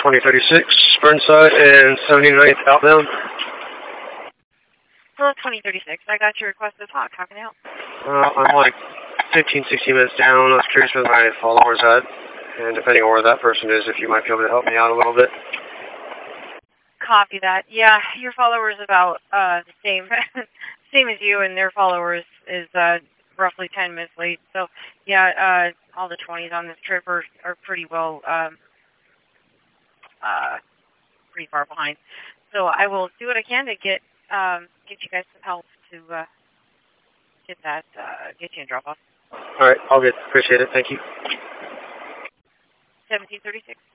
2036, Burnside and 79th outbound. Hello, 2036. I got your request to talk. How can I help? I'm like 15, 16 minutes down. I was curious where my followers at, and depending on where that person is, if you might be able to help me out a little bit. Copy that. Yeah, your followers about the same same as you, and their followers is roughly 10 minutes late. So, yeah, all the 20s on this trip are pretty well, pretty far behind. So I will do what I can to get you guys some help to get you in drop-off. All right, all good. Appreciate it. Thank you. 1736.